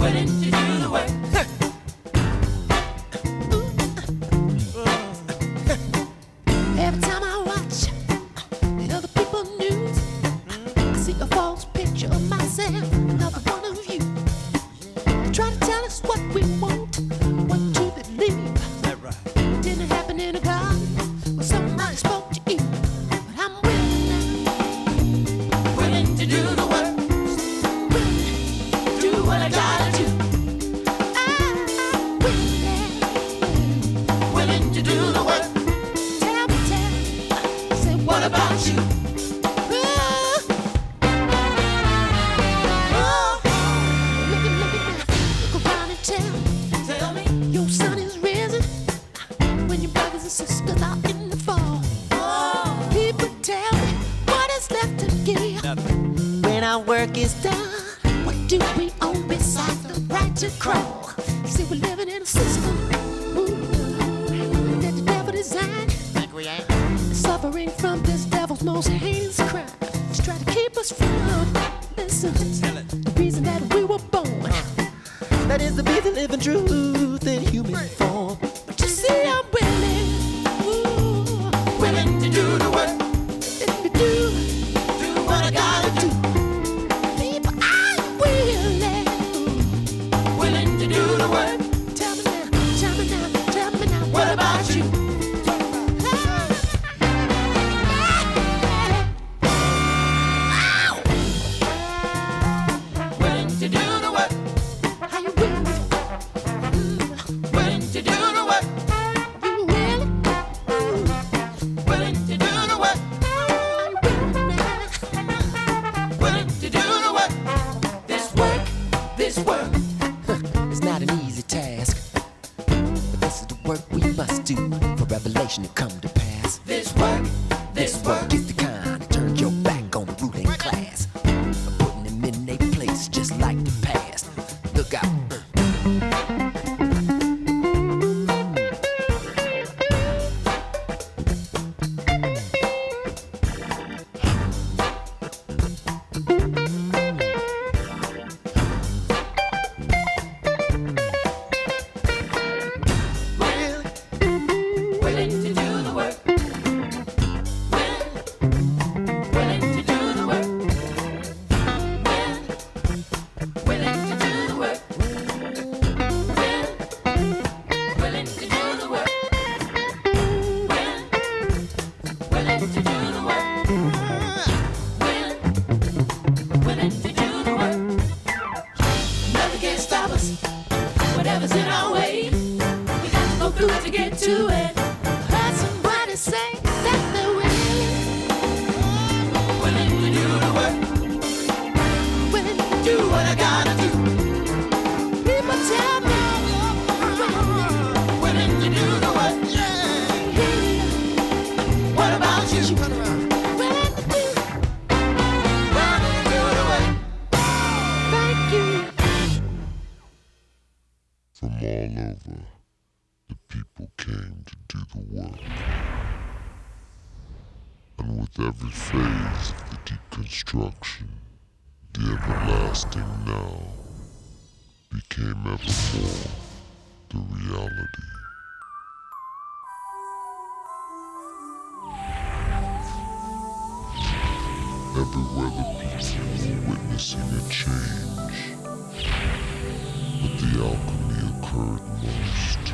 willing to do the work. Every time I watch the other people news, I see a false picture of myself, another one of you. They try to tell us what we want, what to believe. That right? Didn't happen in a garden where somebody spoke to you. But I'm Willing to do the work. Do what I gotta do. I'm Willing to do the work. tell me, say What about you? Look around and Tell me. your sun is risen when your brothers and sisters are in the fall. People tell me what is left to give Nothing. when our work is done. What do we own besides the right to crawl? See, we're living in a system that the devil designed. Think we ain't? Suffering from this devil's most heinous crime. He's trying to keep us from, listen, Tell it. the reason that we were born. That is to be the living truth in human form. But you see, I'm willing, Willing to do the work. to do Do what I gotta do. people. I'm willing. Willing to do the work. Tell me now, tell me now, tell me now. What about you? Willing to do the work. How you willing? Willing to do the work. You willing? Willing to do the work. Are you willing now? Willing to do the work. This work. This work. It's not an easy task, but this is the work we must do for revelation to come to pass. This work. This work. Is the kind that turns your back on the ruling class, putting them in their place just like the past. Look out. Willing to do the work. Willing to do the work. Willing to do the work. Willing to do the work. Willing to do the work. Willing to do the work. Nothing can stop us. Whatever's in our way, we got to go through it to get to it. Heard somebody say that they're willing, Willing to do the work. willing. Do what I gotta do. People tell me, Willing to do the work. What about you? willing to do. Willing to do the work. Thank you. From all over, the people came to do the work. And with every phase of the deconstruction, the everlasting now became evermore the reality. Everywhere the people were witnessing a change, but the alchemy occurred most